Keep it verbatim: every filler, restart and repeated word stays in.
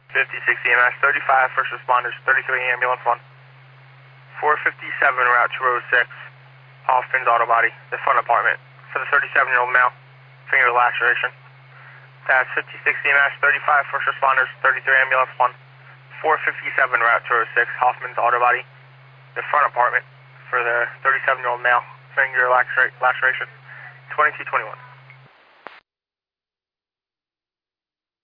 fifty-six E M S, thirty-five first responders, thirty-three ambulance one. four fifty-seven route two oh six, Hoffman's auto body, the front apartment. For the thirty-seven-year-old male, finger laceration. That's fifty-six E M S, thirty-five first responders, thirty-three ambulance one. four fifty-seven route two oh six, Hoffman's auto body, the front apartment. For the thirty-seven-year-old male, finger lacera- laceration. twenty-two twenty-one.